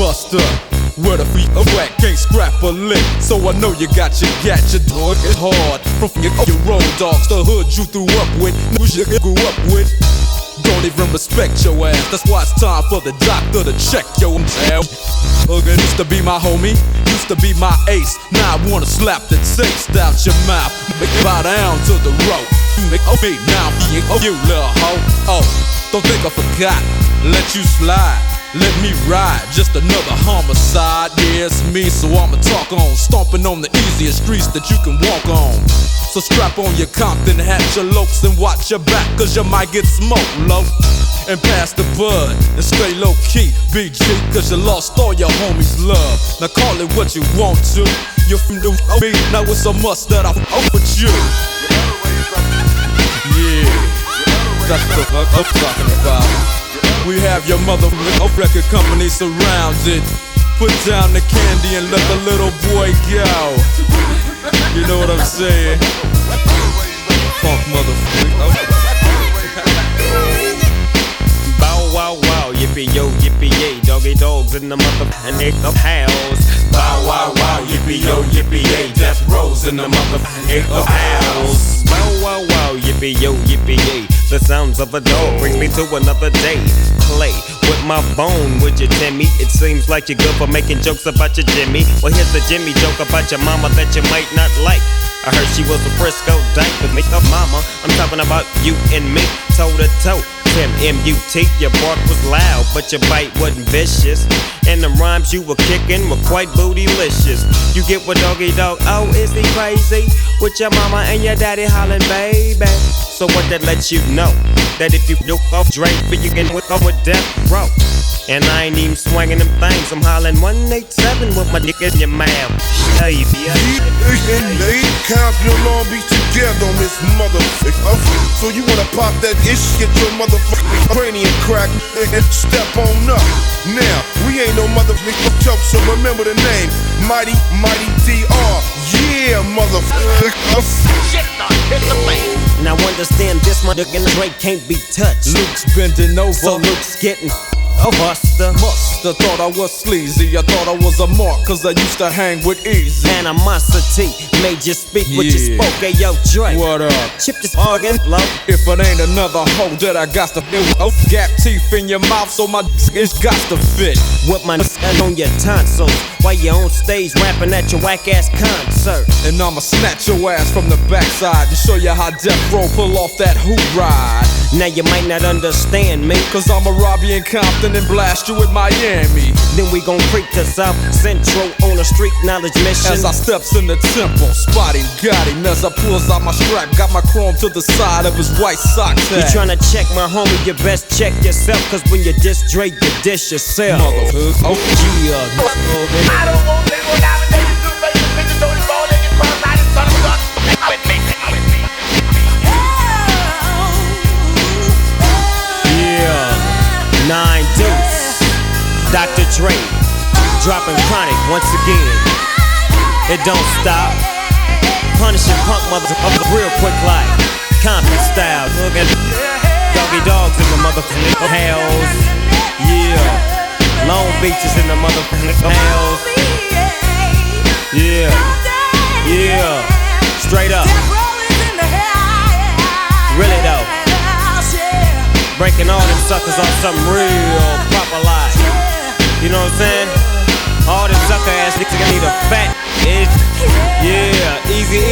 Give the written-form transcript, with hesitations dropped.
buster. Where the feet are wet, can't scrap a lick. So I know you got your gadget, dog. It's hard. From your road dogs, the hood you threw up with, who's you grew up with. Don't even respect your ass. That's why it's time for the doctor to check your ass. Used to be my homie, used to be my ace. Now I wanna slap the taste out your mouth. Bow down to the rope. Make me now, you little hoe. Oh, don't think I forgot. Let you slide. Let me ride, just another homicide. Yeah, it's me, so I'ma talk on. Stomping on the easiest streets that you can walk on. So strap on your Compton hat, your lokes, and watch your back, cause you might get smoked low. And pass the bud, and stay low key, BG, cause you lost all your homies' love. Now call it what you want to. You're from the me, now it's a must that I fuck with you. Yeah, that's the fuck I'm talking about. We have your mother record company surrounded. Put down the candy and let the little boy go. You know what I'm saying? Funk motherfucker. Bow wow wow, yippee yo, yippee yay. Doggy dogs in the motherfucking house. Bow wow wow, yippee yo, yippee yay. Death Rose in the motherfucking house. Bow wow wow, yippee yo, yippee yay. The sounds of a dog bring me to another day. Play with my bone, would you, Timmy? It seems like you're good for making jokes about your Jimmy. Well, here's a Jimmy joke about your mama that you might not like. I heard she was a Frisco dyke, but make up mama. I'm talking about you and me, toe to toe. Tim M-U-T, your bark was loud, but your bite wasn't vicious. And the rhymes you were kicking were quite bootylicious. You get what doggy dog, oh, is he crazy? With your mama and your daddy hollering, baby. So what that lets you know? That if you look off Drake, you can whip up with Death Row. And I ain't even swinging them things. I'm hollering 187 with my dick in your mouth. Hey, They Compton Long Beach together on this motherfucker. So you wanna pop that ish, get your motherfucking cranium crack and step on up. Now, we ain't no motherfucking joke, so remember the name. Mighty DR. Yeah, motherfucker. Shit, dog, hit the fan. Now understand this, my dick and Drake can't be touched. Luke's bending over. So Luke's getting Buster. Musta thought I was sleazy. I thought I was a mark, cause I used to hang with Easy. Animosity made you speak what you spoke. Hey, yo, Drake. What up? Chip this organ low. If it ain't another hoe that I got to fit with. Gap teeth in your mouth, so my it's got to fit. With my on your tonsils while you on stage rapping at your whack ass concert. And I'ma snatch your ass from the backside to show you how Death Row pull off that hoop ride. Now you might not understand me, cause I'ma rob you in Compton and blast you with Miami. Then we gon' creep to South Central on a street knowledge mission. As I steps in the temple, spotting got him. As I pulls out my strap, got my chrome to the side of his white sock tag. You tryna check my homie, you best check yourself. Cause when you diss Drake, you dish yourself. Motherfucker, oh yeah. I don't want to go down and take you through, baby. Bitches don't fall in your purse. I just thought it was with me. Yeah, 9 Deuce, Dr. Dre, dropping chronic once again. It don't stop. Punishing punk motherfuckers real quick like Compton style. Doggy dogs in the motherfucking house. Yeah. Long Beach is in the motherfucking house. Yeah. Yeah. Straight up. Really though. Breaking all them suckers off something real proper like. You know what I'm saying? All them sucker ass niggas need a fat itch. Yeah, Easy